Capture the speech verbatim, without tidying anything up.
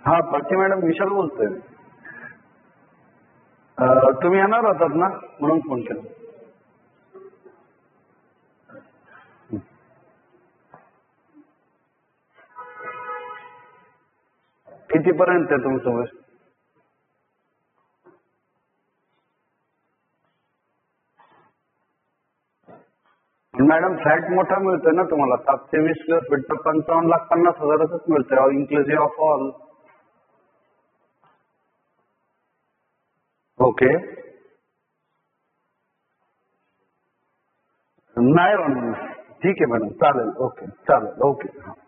हा बाकी मॅडम विशाल बोलतोय. तुम्ही येणार होतात ना म्हणून फोन केला. कितीपर्यंत आहे तुमचं वय? मॅडम फ्लॅट मोठा मिळतोय ना तुम्हाला, सातशे वीस स्क्वेअर फीट तर पंचावन्न लाख पन्नास हजारातच मिळतोय इन्क्लुसिव्ह ऑफ ऑल. ओके नाही ठीक आहे मॅडम चालेल. ओके चालेल. ओके.